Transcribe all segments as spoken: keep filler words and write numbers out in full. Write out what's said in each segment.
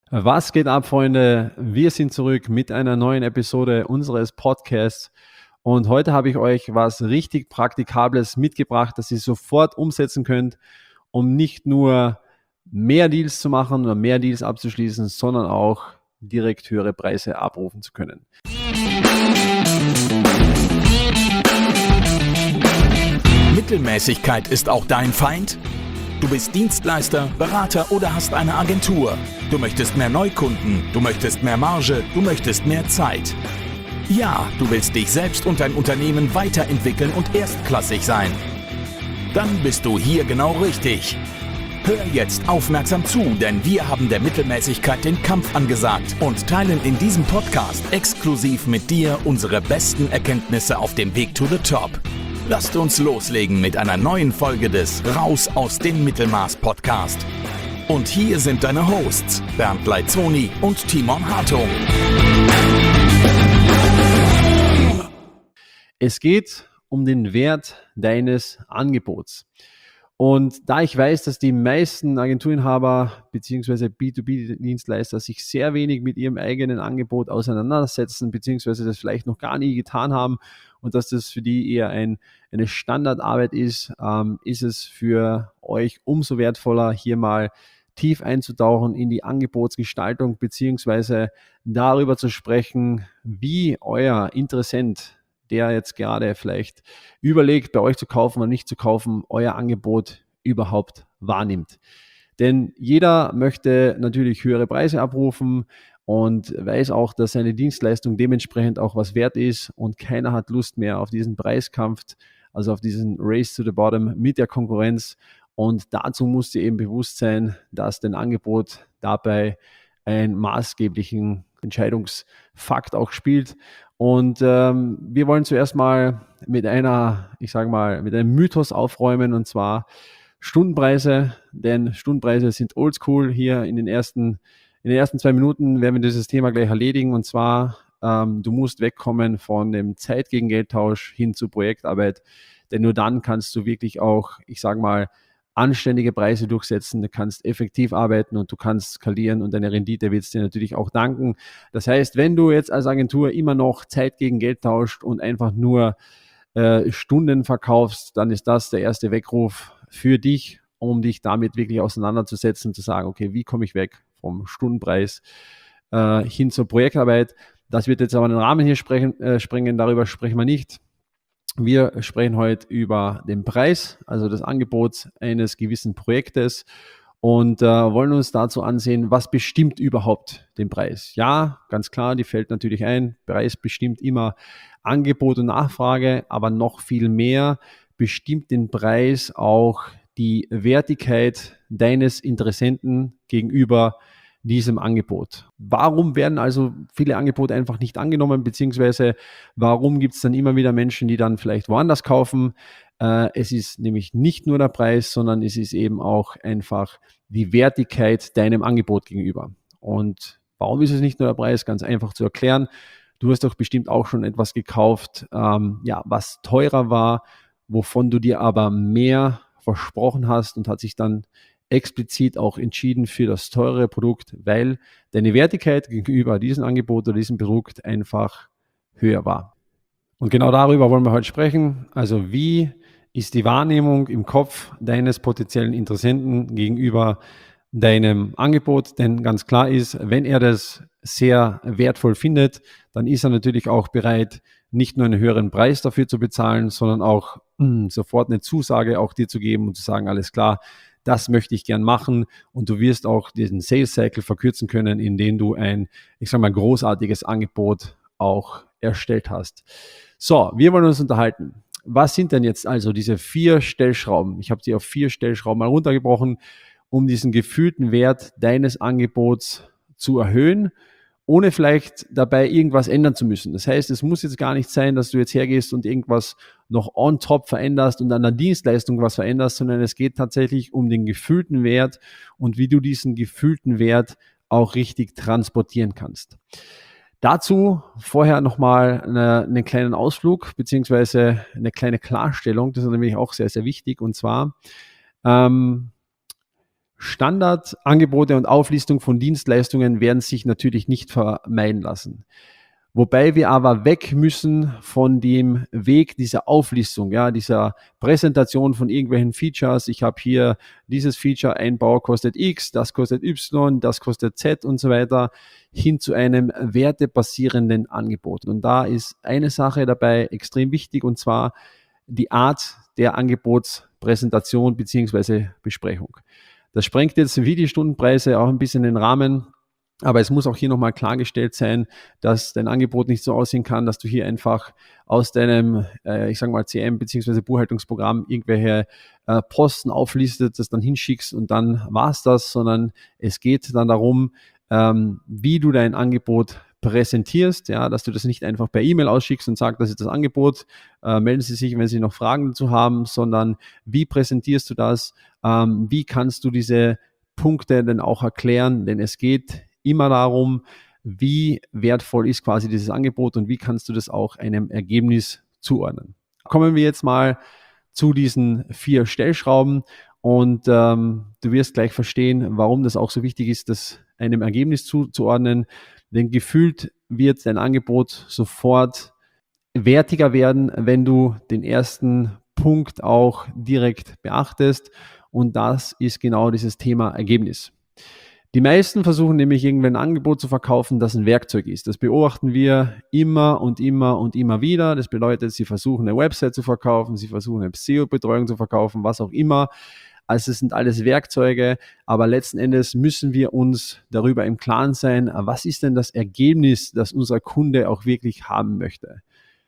Was geht ab, Freunde? Wir sind zurück mit einer neuen Episode unseres Podcasts und heute habe ich euch was richtig Praktikables mitgebracht, das ihr sofort umsetzen könnt, um nicht nur mehr Deals zu machen oder mehr Deals abzuschließen, sondern auch direkt höhere Preise abrufen zu können. Mittelmäßigkeit ist auch dein Feind? Du bist Dienstleister, Berater oder hast eine Agentur. Du möchtest mehr Neukunden, du möchtest mehr Marge, du möchtest mehr Zeit. Ja, du willst dich selbst und dein Unternehmen weiterentwickeln und erstklassig sein. Dann bist du hier genau richtig. Hör jetzt aufmerksam zu, denn wir haben der Mittelmäßigkeit den Kampf angesagt und teilen in diesem Podcast exklusiv mit dir unsere besten Erkenntnisse auf dem Weg to the Top. Lasst uns loslegen mit einer neuen Folge des Raus aus dem Mittelmaß Podcast. Und hier sind deine Hosts Bernd Leitzoni und Timon Hartung. Es geht um den Wert deines Angebots. Und da ich weiß, dass die meisten Agenturinhaber bzw. B zwei B-Dienstleister sich sehr wenig mit ihrem eigenen Angebot auseinandersetzen bzw. das vielleicht noch gar nie getan haben und dass das für die eher ein, eine Standardarbeit ist, ähm, ist es für euch umso wertvoller, hier mal tief einzutauchen in die Angebotsgestaltung bzw. darüber zu sprechen, wie euer Interessent, der jetzt gerade vielleicht überlegt, bei euch zu kaufen oder nicht zu kaufen, euer Angebot überhaupt wahrnimmt. Denn jeder möchte natürlich höhere Preise abrufen und weiß auch, dass seine Dienstleistung dementsprechend auch was wert ist und keiner hat Lust mehr auf diesen Preiskampf, also auf diesen Race to the Bottom mit der Konkurrenz. Und dazu muss dir eben bewusst sein, dass dein Angebot dabei einen maßgeblichen Entscheidungsfakt auch spielt. Und ähm, wir wollen zuerst mal mit einer, ich sage mal, mit einem Mythos aufräumen, und zwar Stundenpreise, denn Stundenpreise sind oldschool. Hier in den ersten, in den ersten zwei Minuten werden wir dieses Thema gleich erledigen, und zwar, ähm, du musst wegkommen von dem Zeit gegen Geldtausch hin zu Projektarbeit, denn nur dann kannst du wirklich auch, ich sage mal, anständige Preise durchsetzen, du kannst effektiv arbeiten und du kannst skalieren und deine Rendite wird es dir natürlich auch danken. Das heißt, wenn du jetzt als Agentur immer noch Zeit gegen Geld tauscht und einfach nur äh, Stunden verkaufst, dann ist das der erste Weckruf für dich, um dich damit wirklich auseinanderzusetzen, zu sagen, okay, wie komme ich weg vom Stundenpreis äh, hin zur Projektarbeit. Das wird jetzt aber den Rahmen hier sprechen, äh, sprengen, darüber sprechen wir nicht. Wir sprechen heute über den Preis, also das Angebot eines gewissen Projektes, und äh, wollen uns dazu ansehen, was bestimmt überhaupt den Preis. Ja, ganz klar, die fällt natürlich ein. Preis bestimmt immer Angebot und Nachfrage, aber noch viel mehr bestimmt den Preis auch die Wertigkeit deines Interessenten gegenüber diesem Angebot. Warum werden also viele Angebote einfach nicht angenommen, beziehungsweise warum gibt es dann immer wieder Menschen, die dann vielleicht woanders kaufen? Äh, es ist nämlich nicht nur der Preis, sondern es ist eben auch einfach die Wertigkeit deinem Angebot gegenüber. Und warum ist es nicht nur der Preis? Ganz einfach zu erklären. Du hast doch bestimmt auch schon etwas gekauft, ähm, ja, was teurer war, wovon du dir aber mehr versprochen hast und hat sich dann explizit auch entschieden für das teurere Produkt, weil deine Wertigkeit gegenüber diesem Angebot oder diesem Produkt einfach höher war. Und genau darüber wollen wir heute sprechen. Also wie ist die Wahrnehmung im Kopf deines potenziellen Interessenten gegenüber deinem Angebot? Denn ganz klar ist, wenn er das sehr wertvoll findet, dann ist er natürlich auch bereit, nicht nur einen höheren Preis dafür zu bezahlen, sondern auch mh, sofort eine Zusage auch dir zu geben und zu sagen, alles klar, das möchte ich gern machen, und du wirst auch diesen Sales Cycle verkürzen können, indem du ein, ich sage mal, großartiges Angebot auch erstellt hast. So, wir wollen uns unterhalten. Was sind denn jetzt also diese vier Stellschrauben? Ich habe sie auf vier Stellschrauben mal runtergebrochen, um diesen gefühlten Wert deines Angebots zu erhöhen, ohne vielleicht dabei irgendwas ändern zu müssen. Das heißt, es muss jetzt gar nicht sein, dass du jetzt hergehst und irgendwas noch on top veränderst und an der Dienstleistung was veränderst, sondern es geht tatsächlich um den gefühlten Wert und wie du diesen gefühlten Wert auch richtig transportieren kannst. Dazu vorher nochmal eine, einen kleinen Ausflug beziehungsweise eine kleine Klarstellung, das ist nämlich auch sehr, sehr wichtig, und zwar ähm, Standardangebote und Auflistung von Dienstleistungen werden sich natürlich nicht vermeiden lassen. Wobei wir aber weg müssen von dem Weg dieser Auflistung, ja, dieser Präsentation von irgendwelchen Features. Ich habe hier dieses Feature, Einbau kostet X, das kostet Y, das kostet Z und so weiter, hin zu einem wertebasierenden Angebot. Und da ist eine Sache dabei extrem wichtig, und zwar die Art der Angebotspräsentation bzw. Besprechung. Das sprengt jetzt wie die Stundenpreise auch ein bisschen den Rahmen. Aber es muss auch hier nochmal klargestellt sein, dass dein Angebot nicht so aussehen kann, dass du hier einfach aus deinem, äh, ich sage mal, C M bzw. Buchhaltungsprogramm irgendwelche äh, Posten auflistet, das dann hinschickst und dann war es das, sondern es geht dann darum, ähm, wie du dein Angebot präsentierst, ja, dass du das nicht einfach per E-Mail ausschickst und sagst, das ist das Angebot, äh, melden Sie sich, wenn Sie noch Fragen dazu haben, sondern wie präsentierst du das, ähm, wie kannst du diese Punkte denn auch erklären, denn es geht immer darum, wie wertvoll ist quasi dieses Angebot und wie kannst du das auch einem Ergebnis zuordnen. Kommen wir jetzt mal zu diesen vier Stellschrauben und ähm, du wirst gleich verstehen, warum das auch so wichtig ist, das einem Ergebnis zuzuordnen, denn gefühlt wird dein Angebot sofort wertiger werden, wenn du den ersten Punkt auch direkt beachtest, und das ist genau dieses Thema Ergebnis. Die meisten versuchen nämlich irgendwie ein Angebot zu verkaufen, das ein Werkzeug ist. Das beobachten wir immer und immer und immer wieder. Das bedeutet, sie versuchen eine Website zu verkaufen, sie versuchen eine S E O-Betreuung zu verkaufen, was auch immer. Also es sind alles Werkzeuge, aber letzten Endes müssen wir uns darüber im Klaren sein, was ist denn das Ergebnis, das unser Kunde auch wirklich haben möchte.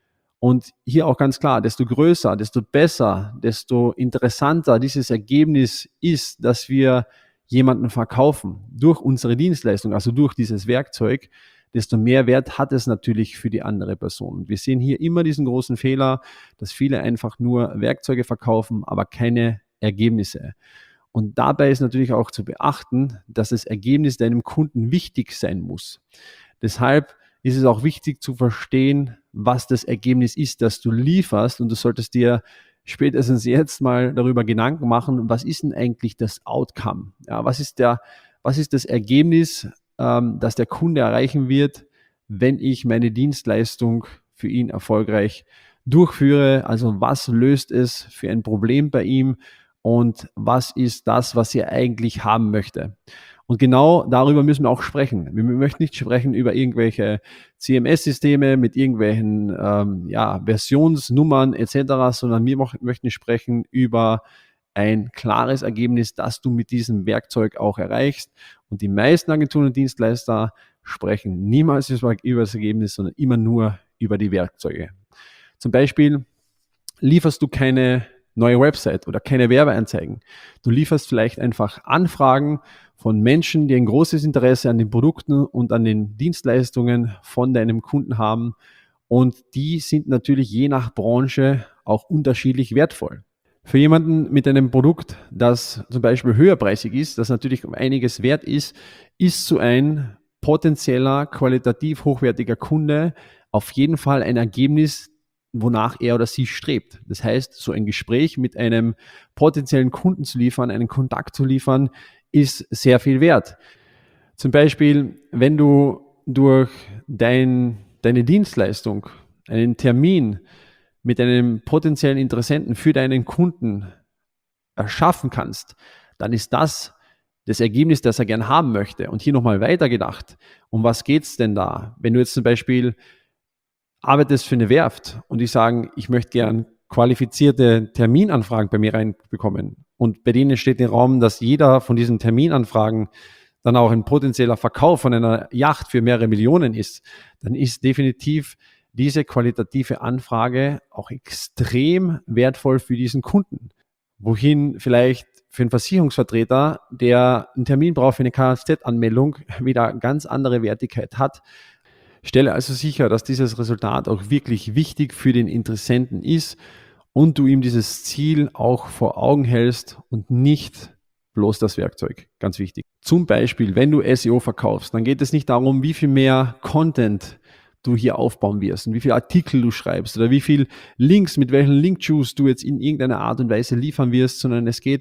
Und hier auch ganz klar, desto größer, desto besser, desto interessanter dieses Ergebnis ist, dass wir jemanden verkaufen durch unsere Dienstleistung, also durch dieses Werkzeug, desto mehr Wert hat es natürlich für die andere Person. Und wir sehen hier immer diesen großen Fehler, dass viele einfach nur Werkzeuge verkaufen, aber keine Ergebnisse. Und dabei ist natürlich auch zu beachten, dass das Ergebnis deinem Kunden wichtig sein muss. Deshalb ist es auch wichtig zu verstehen, was das Ergebnis ist, das du lieferst, und du solltest dir spätestens jetzt mal darüber Gedanken machen, was ist denn eigentlich das Outcome? Ja, was ist der, was ist das Ergebnis, ähm, das der Kunde erreichen wird, wenn ich meine Dienstleistung für ihn erfolgreich durchführe? Also was löst es für ein Problem bei ihm und was ist das, was er eigentlich haben möchte? Und genau darüber müssen wir auch sprechen. Wir möchten nicht sprechen über irgendwelche C M S-Systeme mit irgendwelchen ähm, ja, Versionsnummern et cetera, sondern wir möchten sprechen über ein klares Ergebnis, das du mit diesem Werkzeug auch erreichst. Und die meisten Agenturen und Dienstleister sprechen niemals über das Ergebnis, sondern immer nur über die Werkzeuge. Zum Beispiel lieferst du keine neue Website oder keine Werbeanzeigen. Du lieferst vielleicht einfach Anfragen von Menschen, die ein großes Interesse an den Produkten und an den Dienstleistungen von deinem Kunden haben. Und die sind natürlich je nach Branche auch unterschiedlich wertvoll. Für jemanden mit einem Produkt, das zum Beispiel höherpreisig ist, das natürlich um einiges wert ist, ist so ein potenzieller, qualitativ hochwertiger Kunde auf jeden Fall ein Ergebnis, wonach er oder sie strebt. Das heißt, so ein Gespräch mit einem potenziellen Kunden zu liefern, einen Kontakt zu liefern, ist sehr viel wert. Zum Beispiel, wenn du durch dein, deine Dienstleistung einen Termin mit einem potenziellen Interessenten für deinen Kunden erschaffen kannst, dann ist das das Ergebnis, das er gern haben möchte. Und hier nochmal weitergedacht, um was geht es denn da? Wenn du jetzt zum Beispiel arbeitest für eine Werft und die sagen, ich möchte gern qualifizierte Terminanfragen bei mir reinbekommen, und bei denen steht im Raum, dass jeder von diesen Terminanfragen dann auch ein potenzieller Verkauf von einer Yacht für mehrere Millionen ist, dann ist definitiv diese qualitative Anfrage auch extrem wertvoll für diesen Kunden. Wohin vielleicht für einen Versicherungsvertreter, der einen Termin braucht für eine Kfz-Anmeldung, wieder ganz andere Wertigkeit hat. Stelle also sicher, dass dieses Resultat auch wirklich wichtig für den Interessenten ist und du ihm dieses Ziel auch vor Augen hältst und nicht bloß das Werkzeug. Ganz wichtig. Zum Beispiel, wenn du S E O verkaufst, dann geht es nicht darum, wie viel mehr Content du hier aufbauen wirst und wie viele Artikel du schreibst oder wie viele Links, mit welchen Link-Juice du jetzt in irgendeiner Art und Weise liefern wirst, sondern es geht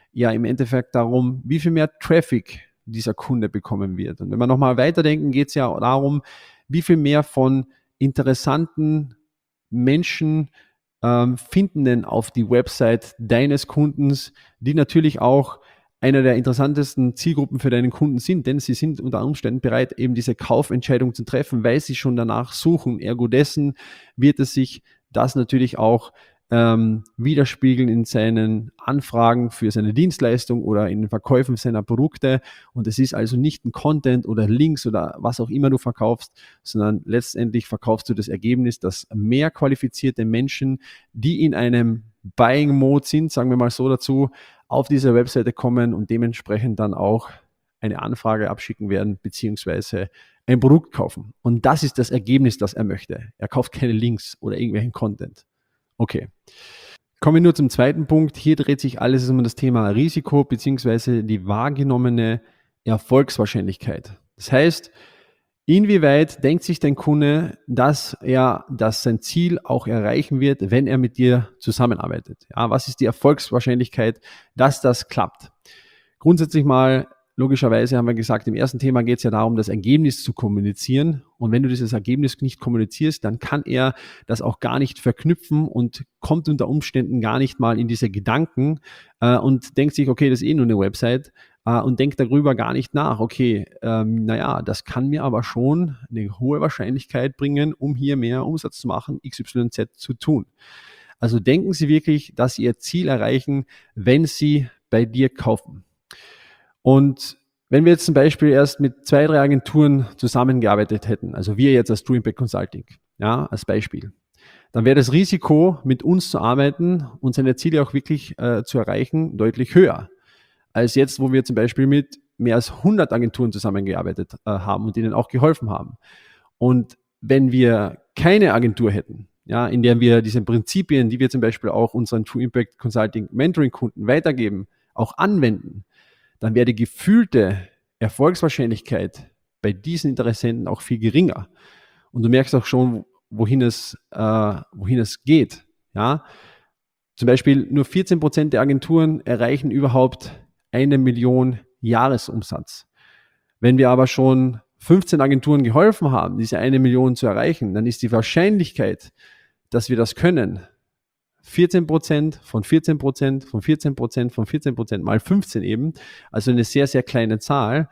ja im Endeffekt darum, wie viel mehr Traffic dieser Kunde bekommen wird. Und wenn wir nochmal weiterdenken, geht es ja darum, wie viel mehr von interessanten Menschen ähm, finden denn auf die Website deines Kundens, die natürlich auch einer der interessantesten Zielgruppen für deinen Kunden sind, denn sie sind unter Umständen bereit, eben diese Kaufentscheidung zu treffen, weil sie schon danach suchen. Ergo dessen wird es sich das natürlich auch ähm, widerspiegeln in seinen Anfragen für seine Dienstleistung oder in den Verkäufen seiner Produkte. Und es ist also nicht ein Content oder Links oder was auch immer du verkaufst, sondern letztendlich verkaufst du das Ergebnis, dass mehr qualifizierte Menschen, die in einem Buying-Mode sind, sagen wir mal so dazu, auf diese Webseite kommen und dementsprechend dann auch eine Anfrage abschicken werden, beziehungsweise ein Produkt kaufen. Und das ist das Ergebnis, das er möchte. Er kauft keine Links oder irgendwelchen Content. Okay. Kommen wir nur zum zweiten Punkt. Hier dreht sich alles um das Thema Risiko, beziehungsweise die wahrgenommene Erfolgswahrscheinlichkeit. Das heißt, inwieweit denkt sich dein Kunde, dass er dass sein Ziel auch erreichen wird, wenn er mit dir zusammenarbeitet? Ja, was ist die Erfolgswahrscheinlichkeit, dass das klappt? Grundsätzlich mal, logischerweise haben wir gesagt, im ersten Thema geht es ja darum, das Ergebnis zu kommunizieren. Und wenn du dieses Ergebnis nicht kommunizierst, dann kann er das auch gar nicht verknüpfen und kommt unter Umständen gar nicht mal in diese Gedanken äh, und denkt sich, okay, das ist eh nur eine Website. Und denkt darüber gar nicht nach, okay, ähm, naja, das kann mir aber schon eine hohe Wahrscheinlichkeit bringen, um hier mehr Umsatz zu machen, X Y Z zu tun. Also denken Sie wirklich, dass Sie Ihr Ziel erreichen, wenn Sie bei dir kaufen. Und wenn wir jetzt zum Beispiel erst mit zwei, drei Agenturen zusammengearbeitet hätten, also wir jetzt als True Impact Consulting, ja, als Beispiel, dann wäre das Risiko, mit uns zu arbeiten und seine Ziele auch wirklich äh, zu erreichen, deutlich höher als jetzt, wo wir zum Beispiel mit mehr als hundert Agenturen zusammengearbeitet äh, haben und denen auch geholfen haben. Und wenn wir keine Agentur hätten, ja, in der wir diese Prinzipien, die wir zum Beispiel auch unseren True Impact Consulting Mentoring Kunden weitergeben, auch anwenden, dann wäre die gefühlte Erfolgswahrscheinlichkeit bei diesen Interessenten auch viel geringer. Und du merkst auch schon, wohin es, äh, wohin es geht. Ja? Zum Beispiel nur vierzehn Prozent der Agenturen erreichen überhaupt eine Million Jahresumsatz. Wenn wir aber schon fünfzehn Agenturen geholfen haben, diese eine Million zu erreichen, dann ist die Wahrscheinlichkeit, dass wir das können, vierzehn Prozent von vierzehn Prozent von vierzehn Prozent von vierzehn Prozent mal fünfzehn eben, also eine sehr, sehr kleine Zahl.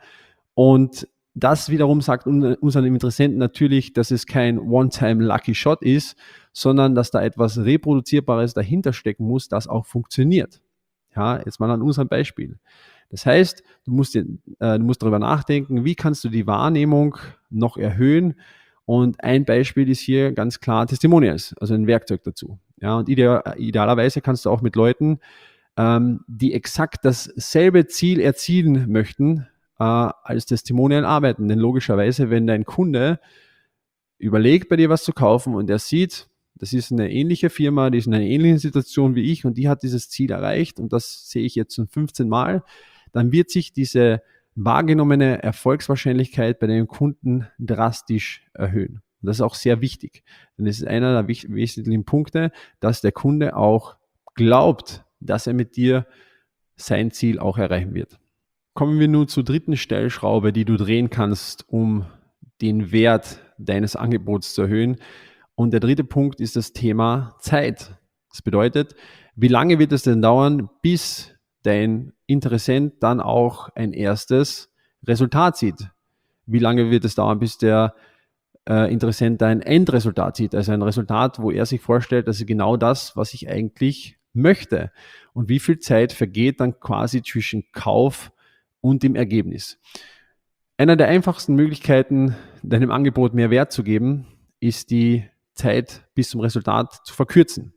Und das wiederum sagt unseren Interessenten natürlich, dass es kein One-Time-Lucky-Shot ist, sondern dass da etwas Reproduzierbares dahinter stecken muss, das auch funktioniert. Ja, jetzt mal an unserem Beispiel. Das heißt, du musst, dir, äh, du musst darüber nachdenken, wie kannst du die Wahrnehmung noch erhöhen. Und ein Beispiel ist hier ganz klar Testimonials, also ein Werkzeug dazu. Ja, und ideal, idealerweise kannst du auch mit Leuten, ähm, die exakt dasselbe Ziel erzielen möchten, äh, als Testimonial arbeiten. Denn logischerweise, wenn dein Kunde überlegt, bei dir was zu kaufen und er sieht, das ist eine ähnliche Firma, die ist in einer ähnlichen Situation wie ich und die hat dieses Ziel erreicht und das sehe ich jetzt schon fünfzehn Mal, dann wird sich diese wahrgenommene Erfolgswahrscheinlichkeit bei den Kunden drastisch erhöhen. Und das ist auch sehr wichtig, denn es ist einer der wesentlichen Punkte, dass der Kunde auch glaubt, dass er mit dir sein Ziel auch erreichen wird. Kommen wir nun zur dritten Stellschraube, die du drehen kannst, um den Wert deines Angebots zu erhöhen. Und der dritte Punkt ist das Thema Zeit. Das bedeutet, wie lange wird es denn dauern, bis dein Interessent dann auch ein erstes Resultat sieht? Wie lange wird es dauern, bis der äh, Interessent ein Endresultat sieht? Also ein Resultat, wo er sich vorstellt, das ist genau das, was ich eigentlich möchte. Und wie viel Zeit vergeht dann quasi zwischen Kauf und dem Ergebnis? Einer der einfachsten Möglichkeiten, deinem Angebot mehr Wert zu geben, ist die Zeit bis zum Resultat zu verkürzen.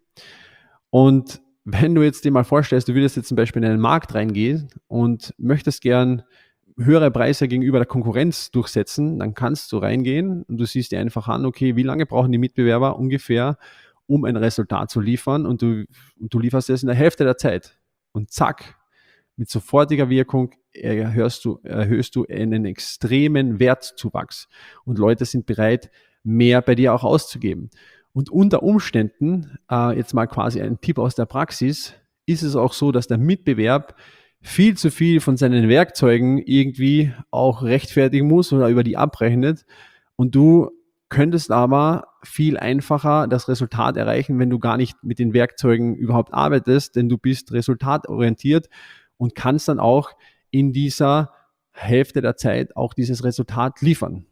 Und wenn du jetzt dir mal vorstellst, du würdest jetzt zum Beispiel in einen Markt reingehen und möchtest gern höhere Preise gegenüber der Konkurrenz durchsetzen, dann kannst du reingehen und du siehst dir einfach an, okay, wie lange brauchen die Mitbewerber ungefähr, um ein Resultat zu liefern und du, und du lieferst es in der Hälfte der Zeit. Und zack, mit sofortiger Wirkung erhöhst du, erhöhst du einen extremen Wertzuwachs und Leute sind bereit, mehr bei dir auch auszugeben. Und unter Umständen, äh, jetzt mal quasi ein Tipp aus der Praxis, ist es auch so, dass der Mitbewerb viel zu viel von seinen Werkzeugen irgendwie auch rechtfertigen muss oder über die abrechnet. Und du könntest aber viel einfacher das Resultat erreichen, wenn du gar nicht mit den Werkzeugen überhaupt arbeitest, denn du bist resultatorientiert und kannst dann auch in dieser Hälfte der Zeit auch dieses Resultat liefern.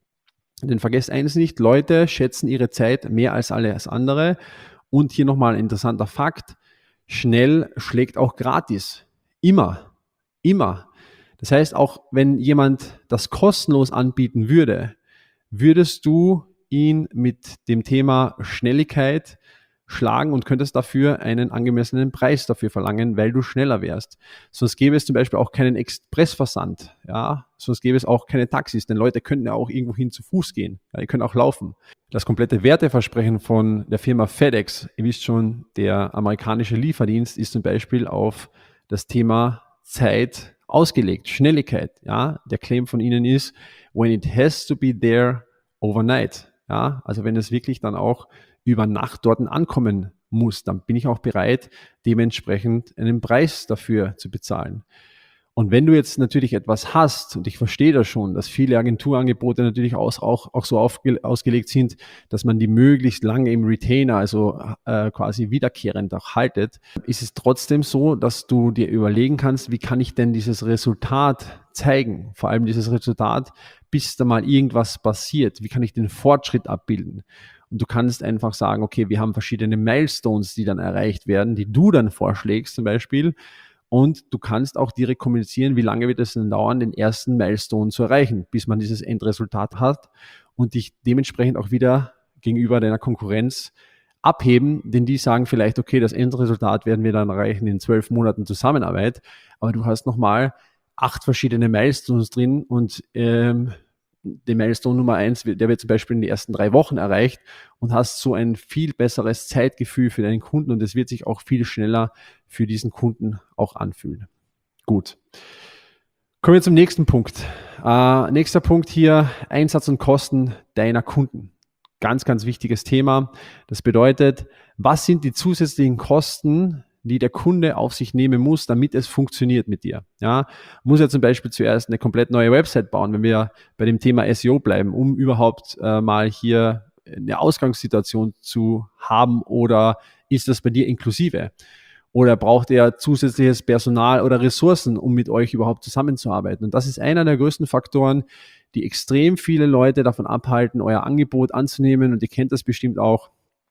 Denn vergesst eines nicht, Leute schätzen ihre Zeit mehr als alles andere. Und hier nochmal ein interessanter Fakt: Schnell schlägt auch gratis. Immer. Immer. Das heißt, auch wenn jemand das kostenlos anbieten würde, würdest du ihn mit dem Thema Schnelligkeit schlagen und könntest dafür einen angemessenen Preis dafür verlangen, weil du schneller wärst. Sonst gäbe es zum Beispiel auch keinen Expressversand, ja, sonst gäbe es auch keine Taxis, denn Leute könnten ja auch irgendwohin zu Fuß gehen, ja, die können auch laufen. Das komplette Werteversprechen von der Firma FedEx, ihr wisst schon, der amerikanische Lieferdienst ist zum Beispiel auf das Thema Zeit ausgelegt, Schnelligkeit, ja. Der Claim von ihnen ist, when it has to be there overnight, ja, also wenn es wirklich dann auch über Nacht dort ankommen muss, dann bin ich auch bereit, dementsprechend einen Preis dafür zu bezahlen. Und wenn du jetzt natürlich etwas hast, und ich verstehe das schon, dass viele Agenturangebote natürlich auch, auch, auch so aufge, ausgelegt sind, dass man die möglichst lange im Retainer, also äh, quasi wiederkehrend auch haltet, ist es trotzdem so, dass du dir überlegen kannst, wie kann ich denn dieses Resultat zeigen? Vor allem dieses Resultat, bis da mal irgendwas passiert. Wie kann ich den Fortschritt abbilden? Und du kannst einfach sagen, okay, wir haben verschiedene Milestones, die dann erreicht werden, die du dann vorschlägst zum Beispiel. Und du kannst auch direkt kommunizieren, wie lange wird es denn dauern, den ersten Milestone zu erreichen, bis man dieses Endresultat hat und dich dementsprechend auch wieder gegenüber deiner Konkurrenz abheben, denn die sagen vielleicht, okay, das Endresultat werden wir dann erreichen in zwölf Monaten Zusammenarbeit, aber du hast nochmal acht verschiedene Milestones drin und ähm, der Milestone Nummer eins, der wird zum Beispiel in den ersten drei Wochen erreicht und hast so ein viel besseres Zeitgefühl für deinen Kunden und es wird sich auch viel schneller für diesen Kunden auch anfühlen. Gut. Kommen wir zum nächsten Punkt. Äh, nächster Punkt hier, Einsatz und Kosten deiner Kunden. Ganz, ganz wichtiges Thema. Das bedeutet, was sind die zusätzlichen Kosten, die der Kunde auf sich nehmen muss, damit es funktioniert mit dir. Ja, muss ja zum Beispiel zuerst eine komplett neue Website bauen, wenn wir bei dem Thema S E O bleiben, um überhaupt äh, mal hier eine Ausgangssituation zu haben, oder ist das bei dir inklusive? Oder braucht er zusätzliches Personal oder Ressourcen, um mit euch überhaupt zusammenzuarbeiten? Und das ist einer der größten Faktoren, die extrem viele Leute davon abhalten, euer Angebot anzunehmen. Und ihr kennt das bestimmt auch,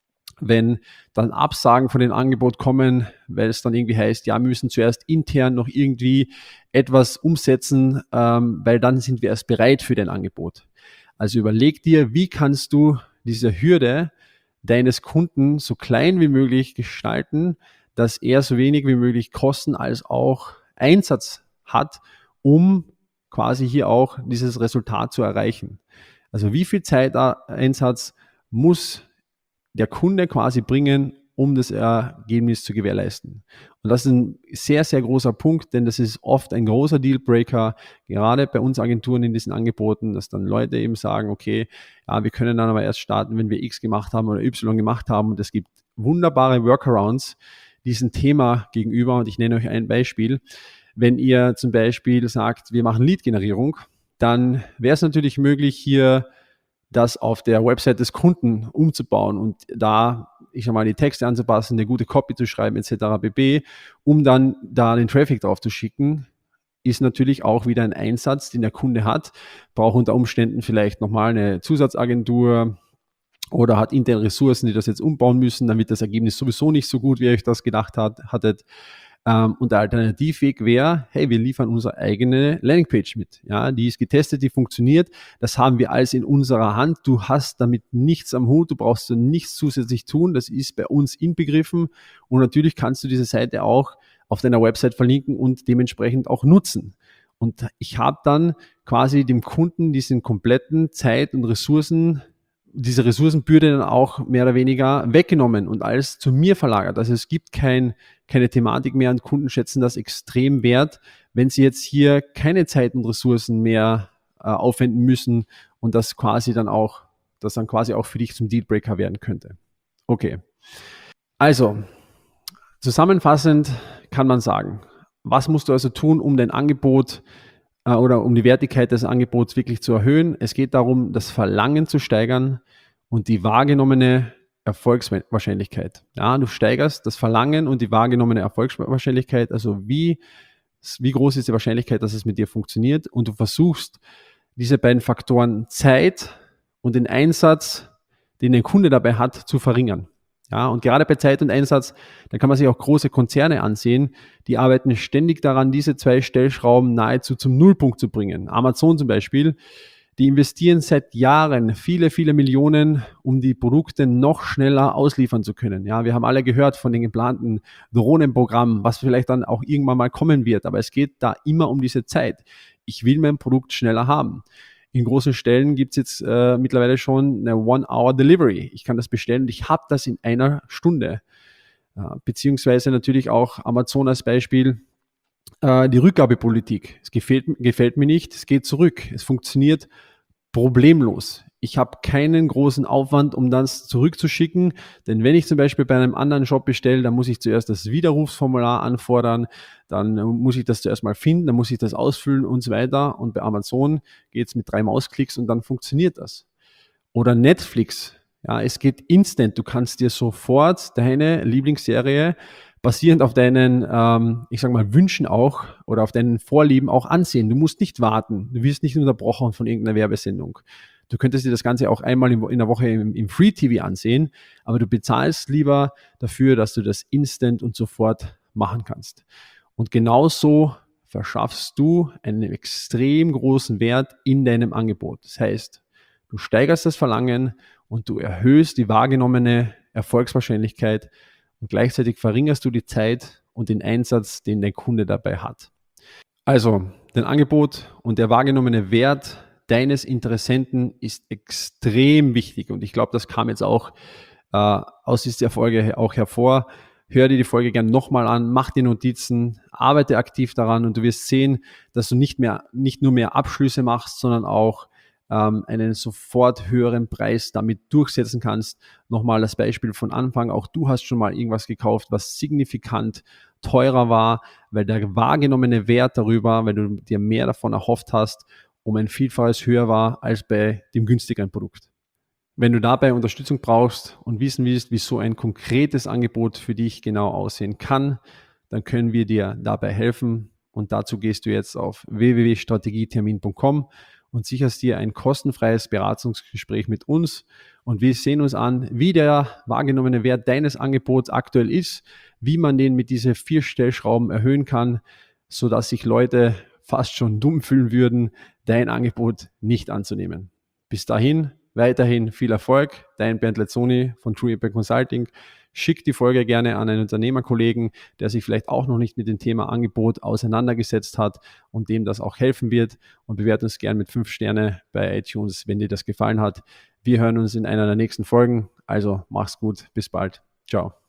wenn dann Absagen von dem Angebot kommen, weil es dann irgendwie heißt, ja, wir müssen zuerst intern noch irgendwie etwas umsetzen, ähm, weil dann sind wir erst bereit für dein Angebot. Also überleg dir, wie kannst du diese Hürde deines Kunden so klein wie möglich gestalten, dass er so wenig wie möglich Kosten als auch Einsatz hat, um quasi hier auch dieses Resultat zu erreichen. Also wie viel Zeiteinsatz muss der Kunde quasi bringen, um das Ergebnis zu gewährleisten. Und das ist ein sehr, sehr großer Punkt, denn das ist oft ein großer Dealbreaker, gerade bei uns Agenturen in diesen Angeboten, dass dann Leute eben sagen, okay, ja, wir können dann aber erst starten, wenn wir X gemacht haben oder Y gemacht haben. Und es gibt wunderbare Workarounds diesem Thema gegenüber. Und ich nenne euch ein Beispiel. Wenn ihr zum Beispiel sagt, wir machen Lead-Generierung, dann wäre es natürlich möglich, hier das auf der Website des Kunden umzubauen und da, ich sag mal, die Texte anzupassen, eine gute Copy zu schreiben et cetera pp., um dann da den Traffic drauf zu schicken, ist natürlich auch wieder ein Einsatz, den der Kunde hat, braucht unter Umständen vielleicht nochmal eine Zusatzagentur oder hat interne Ressourcen, die das jetzt umbauen müssen, dann wird das Ergebnis sowieso nicht so gut, wie ihr euch das gedacht hat, hattet. Und der Alternativweg wäre, hey, wir liefern unsere eigene Landingpage mit. Ja, die ist getestet, die funktioniert. Das haben wir alles in unserer Hand. Du hast damit nichts am Hut, du brauchst so nichts zusätzlich tun. Das ist bei uns inbegriffen. Und natürlich kannst du diese Seite auch auf deiner Website verlinken und dementsprechend auch nutzen. Und ich habe dann quasi dem Kunden diesen kompletten Zeit und Ressourcen, diese Ressourcenbürde dann auch mehr oder weniger weggenommen und alles zu mir verlagert. Also es gibt kein, keine Thematik mehr und Kunden schätzen das extrem wert, wenn sie jetzt hier keine Zeit und Ressourcen mehr äh, aufwenden müssen und das quasi dann auch, das dann quasi auch für dich zum Dealbreaker werden könnte. Okay. Also, zusammenfassend kann man sagen, Was musst du also tun, um dein Angebot äh, oder um die Wertigkeit des Angebots wirklich zu erhöhen? Es geht darum, das Verlangen zu steigern und die wahrgenommene Erfolgswahrscheinlichkeit. Ja, du steigerst das Verlangen und die wahrgenommene Erfolgswahrscheinlichkeit, also wie, wie groß ist die Wahrscheinlichkeit, dass es mit dir funktioniert, und du versuchst, diese beiden Faktoren Zeit und den Einsatz, den der Kunde dabei hat, zu verringern. Ja, und gerade bei Zeit und Einsatz, da kann man sich auch große Konzerne ansehen, die arbeiten ständig daran, diese zwei Stellschrauben nahezu zum Nullpunkt zu bringen. Amazon zum Beispiel, die investieren seit Jahren viele, viele Millionen, um die Produkte noch schneller ausliefern zu können. Ja, wir haben alle gehört von den geplanten Drohnenprogrammen, was vielleicht dann auch irgendwann mal kommen wird, aber es geht da immer um diese Zeit. Ich will mein Produkt schneller haben. In großen Stellen gibt es jetzt äh, mittlerweile schon eine One-Hour-Delivery. Ich kann das bestellen und ich habe das in einer Stunde. Äh, beziehungsweise natürlich auch Amazon als Beispiel, äh, die Rückgabepolitik. Es gefällt, gefällt mir nicht, es geht zurück. Es funktioniert problemlos. Ich habe keinen großen Aufwand, um das zurückzuschicken, denn wenn ich zum Beispiel bei einem anderen Shop bestelle, dann muss ich zuerst das Widerrufsformular anfordern, dann muss ich das zuerst mal finden, dann muss ich das ausfüllen und so weiter. Und bei Amazon geht es mit drei Mausklicks und dann funktioniert das. Oder Netflix. Ja, es geht instant. Du kannst dir sofort deine Lieblingsserie basierend auf deinen, ähm, ich sag mal, Wünschen auch oder auf deinen Vorlieben auch ansehen. Du musst nicht warten. Du wirst nicht unterbrochen von irgendeiner Werbesendung. Du könntest dir das Ganze auch einmal in der Woche im, im Free-T V ansehen, aber du bezahlst lieber dafür, dass du das instant und sofort machen kannst. Und genauso verschaffst du einen extrem großen Wert in deinem Angebot. Das heißt, du steigerst das Verlangen und du erhöhst die wahrgenommene Erfolgswahrscheinlichkeit und gleichzeitig verringerst du die Zeit und den Einsatz, den der Kunde dabei hat. Also, dein Angebot und der wahrgenommene Wert deines Interessenten ist extrem wichtig und ich glaube, das kam jetzt auch äh, aus dieser Folge auch hervor. Hör dir die Folge gerne nochmal an, mach dir Notizen, arbeite aktiv daran und du wirst sehen, dass du nicht mehr, nicht nur mehr Abschlüsse machst, sondern auch ähm, einen sofort höheren Preis damit durchsetzen kannst. Nochmal das Beispiel von Anfang, auch du hast schon mal irgendwas gekauft, was signifikant teurer war, weil der wahrgenommene Wert darüber, weil du dir mehr davon erhofft hast, um ein Vielfaches höher war als bei dem günstigeren Produkt. Wenn du dabei Unterstützung brauchst und wissen willst, wie so ein konkretes Angebot für dich genau aussehen kann, dann können wir dir dabei helfen. Und dazu gehst du jetzt auf w w w punkt strategietermin punkt com und sicherst dir ein kostenfreies Beratungsgespräch mit uns. Und wir sehen uns an, wie der wahrgenommene Wert deines Angebots aktuell ist, wie man den mit diesen vier Stellschrauben erhöhen kann, sodass sich Leute fast schon dumm fühlen würden, dein Angebot nicht anzunehmen. Bis dahin, weiterhin viel Erfolg. Dein Bernd Lezzoni von True Impact Consulting. Schick die Folge gerne an einen Unternehmerkollegen, der sich vielleicht auch noch nicht mit dem Thema Angebot auseinandergesetzt hat und dem das auch helfen wird. Und bewerte uns gerne mit fünf Sterne bei iTunes, wenn dir das gefallen hat. Wir hören uns in einer der nächsten Folgen. Also mach's gut. Bis bald. Ciao.